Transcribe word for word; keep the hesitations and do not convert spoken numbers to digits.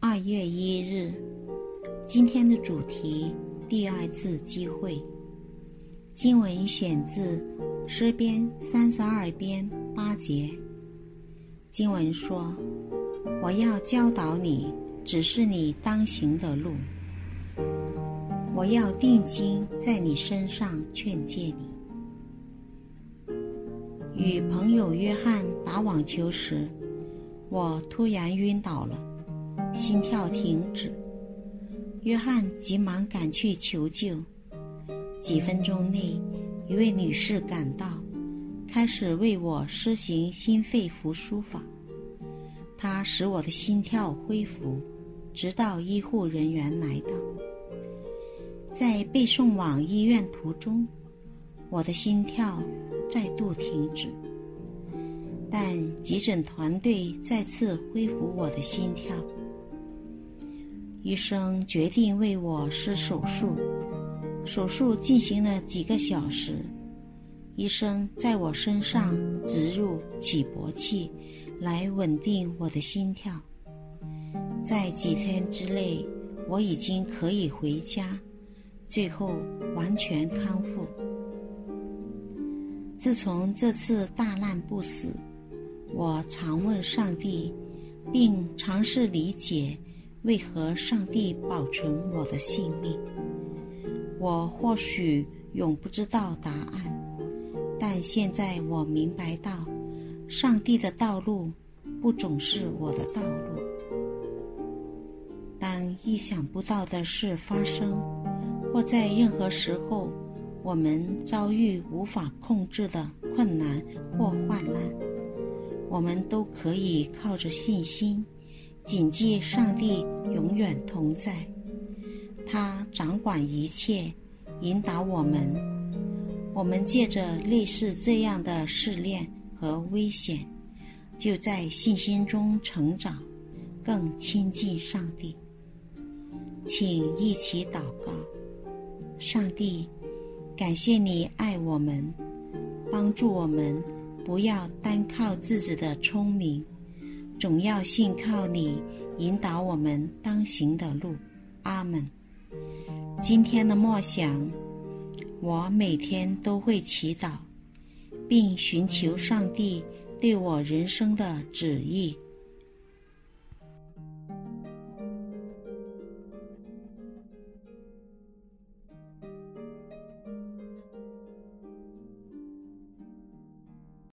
二月一日，今天的主题：第二次机会。经文选自诗篇三十二篇八节。经文说：我要教导你，指示你当行的路。我要定睛在你身上劝诫你。与朋友约翰打网球时，我突然晕倒了，心跳停止。约翰急忙赶去求救。几分钟内，一位女士赶到，开始为我施行心肺复苏法。她使我的心跳恢复，直到医护人员来到。在被送往医院途中，我的心跳再度停止，但急诊团队再次恢复我的心跳。医生决定为我施手术，手术进行了几个小时。医生在我身上植入起搏器，来稳定我的心跳。在几天之内，我已经可以回家，最后完全康复。自从这次大难不死，我常问上帝，并尝试理解为何上帝保存我的性命。我或许永不知道答案，但现在我明白到，上帝的道路不总是我的道路。当意想不到的事发生，或在任何时候我们遭遇无法控制的困难或患难，我们都可以靠着信心，谨记上帝永远同在。他掌管一切，引导我们。我们借着类似这样的试炼和危险，就在信心中成长，更亲近上帝。请一起祷告。上帝，感谢你爱我们，帮助我们不要单靠自己的聪明，总要信靠你引导我们当行的路。阿们。今天的默想，我每天都会祈祷，并寻求上帝对我人生的旨意。